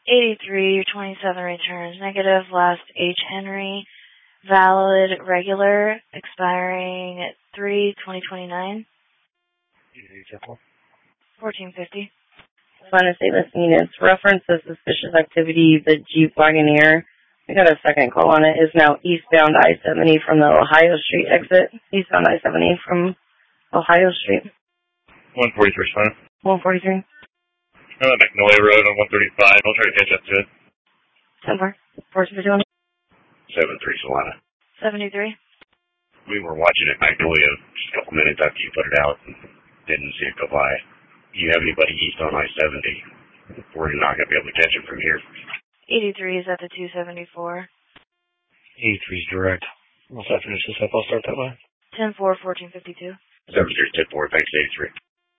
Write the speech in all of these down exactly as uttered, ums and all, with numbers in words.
eighty-three, your twenty-seven returns negative. Last H. Henry, valid regular, expiring at three twenty twenty-nine. fourteen fifty. Buenos Aires units. Reference to suspicious activity, the Jeep Wagoneer, I got a second call on it, is now eastbound I seventy from the Ohio Street exit. Eastbound I seventy from Ohio Street. one forty-three, fine. one forty-three. Uh, Magnolia Road on one thirty-five. I'll try to catch up to it. ten four. four fifty-one. seven three, Solana. seventy-three. We were watching it Magnolia just a couple minutes after you put it out. Didn't see it go by. Do you have anybody east on I seventy? We're not going to be able to catch him from here. eighty-three is at the two seventy-four. eighty-three is direct. Once I finish this up, I'll start that way. ten four, fourteen fifty-two. seven three, ten four, thanks, eighty-three.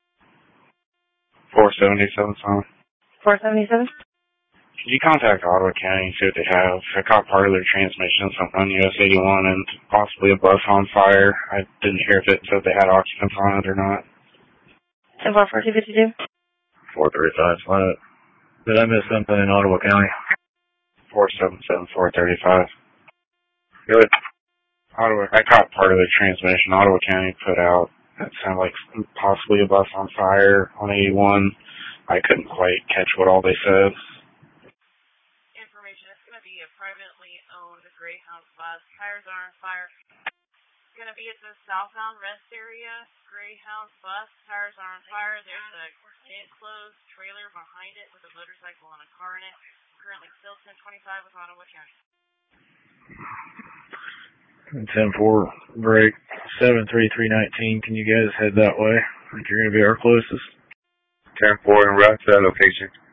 four seventy-seven, son. four seventy-seven? Could you contact Ottawa County and see what they have? I caught part of their transmission, something on U S eighty-one, and possibly a bus on fire. I didn't hear if it said they had occupants on it or not. ten four, fourteen fifty-two. four thirty-five, fine. Did I miss something in Ottawa County? four seven seven, four thirty-five. Good. Ottawa, I caught part of the transmission Ottawa County put out. It sounded like possibly a bus on fire on eighty-one. I couldn't quite catch what all they said. Information, it's going to be a privately owned Greyhound bus. Tires are on fire. It's going to be at the southbound rest area. Greyhound bus. Tires are on fire. There's a enclosed trailer behind it with a motorcycle and a car in it. Currently still ten twenty-five with Ottawa County. ten four, break. seven three three nineteen. Can you guys head that way? I think you're going to be our closest. ten four, and route to that location.